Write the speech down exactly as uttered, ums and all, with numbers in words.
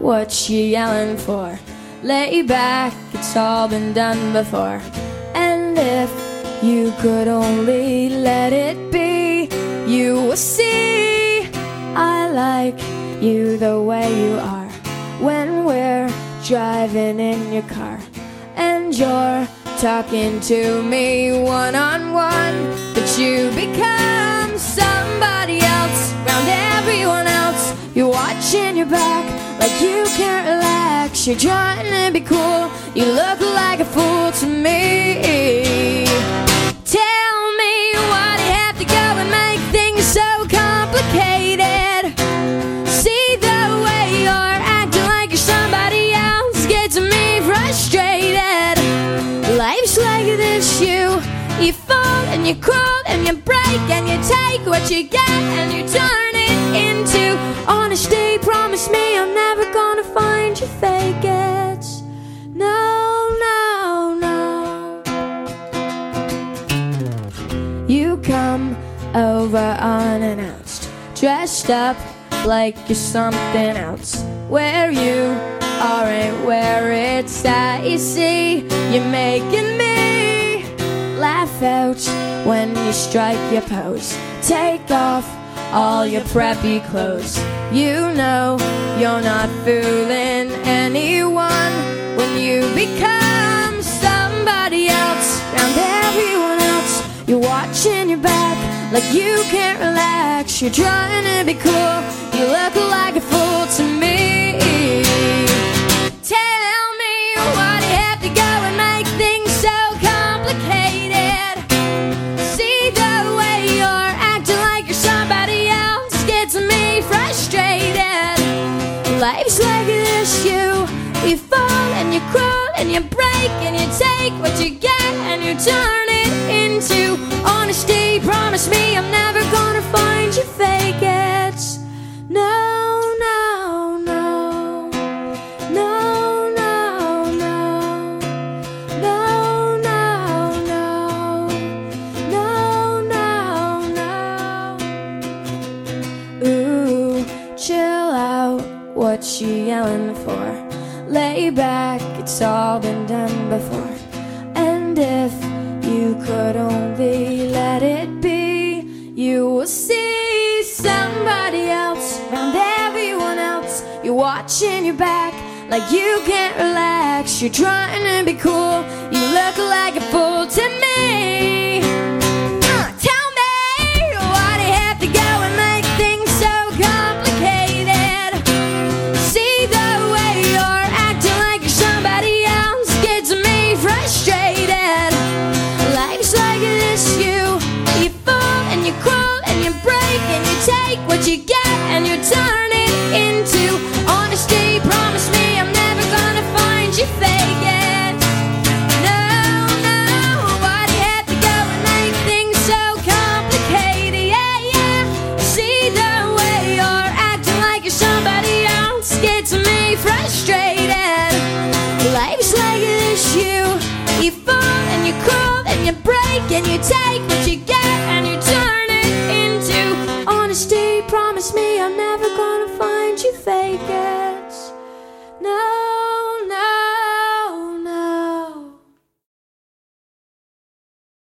what you yelling for? Lay back, it's all been done before. And if you could only let it be, you will see I like you the way you are. When we're driving in your car and you're talking to me one-on-one, but you become somebody else around everyone else. You're watching your back like you can't relax. You're trying to be cool, you look like a fool to me. Tell me why do you have to go and make things so complicated? See the way you're acting like you're somebody else gets me frustrated. Life's like this, you You fall and you crawl and you break and you take what you get and you turn it into honesty. Promise me I'm never gonna find you fake it. No, no, no. You come over unannounced, dressed up like you're something else. Where you are ain't where it's at. You see, you're making me laugh out when you strike your pose. Take off all your preppy clothes. You know you're not fooling anyone when you become somebody else around everyone else. You're watching your back like you can't relax. You're trying to be cool, you look like a fool to me. Tell me why do you have to go and make things so complicated? See the way you're acting like you're somebody else gets me frustrated. Life's like this, you You fall and you crawl and you break and you take what you get and you turn it into honesty. Promise me I'm never gonna find you fake it. No, no, no. No, no, no. No, no, no. No, no, no. Ooh, chill out, what you yelling for? Lay back, it's all been done before. And if you could only let it be, you will see somebody else around everyone else. You're watching your back like you can't relax. You're trying to be cool, you look like a fool to me. Uh, tell me, why do you have to go and make things so complicated? See the way you're acting like you're somebody else gets me frustrated. Life's like this, you You fall and you crawl and you break and you take what you get and you turn it into honesty. Promise me I'm never gonna find you fake it. No, no, why do you have to go and make things so complicated? Yeah, yeah. See the way you're acting like you're somebody else gets me frustrated. Life's like this, you You fall and you crawl and you break and you take what you